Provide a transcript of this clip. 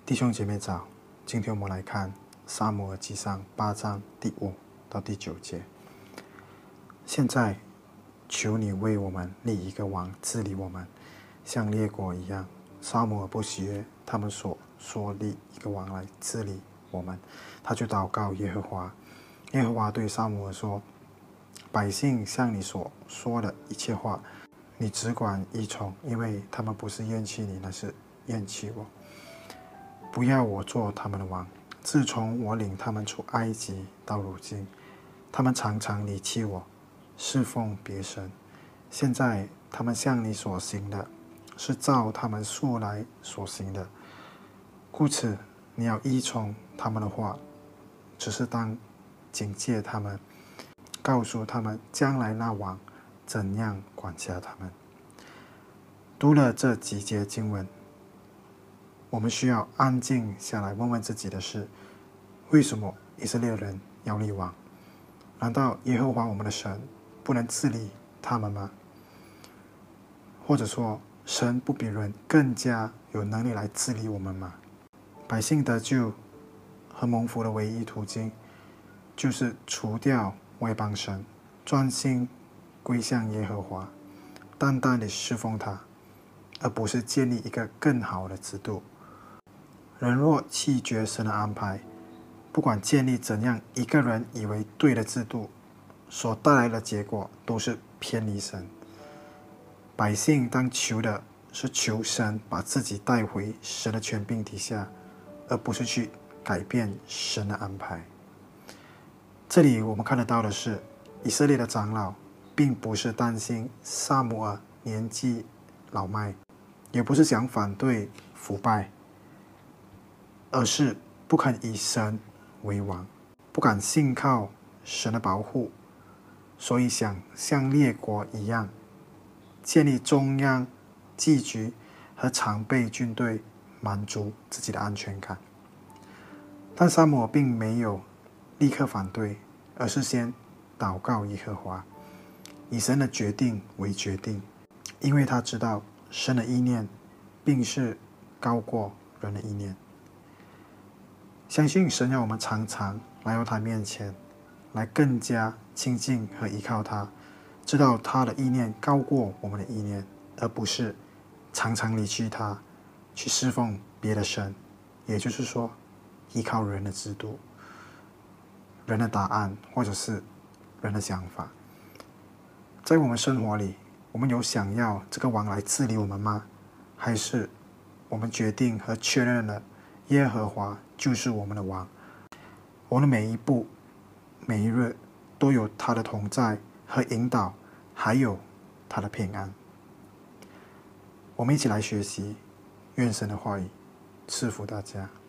弟兄姐妹早，今天我们来看撒母耳记上8章第5到第9节。现在求你为我们立一个王治理我们，像列国一样。撒母耳不喜悦他们所说立一个王来治理我们，他就祷告耶和华。耶和华对撒母耳说：百姓向你所说的一切话，你只管依从，因为他们不是厌弃你，乃是厌弃我。不要我做他们的王。自从我领他们出埃及到如今，他们常常离弃我，侍奉别神。现在他们向你所行的，是照他们素来所行的，故此你要依从他们的话，只是当警戒他们，告诉他们将来那王怎样管辖他们。读了这几节经文，我们需要安静下来问问自己的是：为什么以色列人要立王？难道耶和华我们的神不能治理他们吗？或者说，神不比人更加有能力来治理我们吗？百姓得救和蒙福的唯一途径，就是除掉外邦神，专心归向耶和华，单单地侍奉他，而不是建立一个更好的制度。人若弃绝神的安排，不管建立怎样一个人以为对的制度，所带来的结果都是偏离神。百姓当求的是求神把自己带回神的权柄底下，而不是去改变神的安排。这里我们看得到的是，以色列的长老并不是担心撒母耳年纪老迈，也不是想反对腐败，而是不肯以神为王，不敢信靠神的保护，所以想像列国一样建立中央祭局和常备军队，满足自己的安全感。但撒母耳并没有立刻反对，而是先祷告耶和华，以神的决定为决定，因为他知道神的意念并是高过人的意念。相信神要我们常常来到他面前，来更加亲近和依靠他，知道他的意念高过我们的意念，而不是常常离弃他，去侍奉别的神，也就是说依靠人的制度、人的答案，或者是人的想法。在我们生活里，我们有想要这个王来治理我们吗？还是我们决定和确认了耶和华就是我们的王，我们的每一步每一日都有他的同在和引导，还有他的平安。我们一起来学习，愿神的话语赐福大家。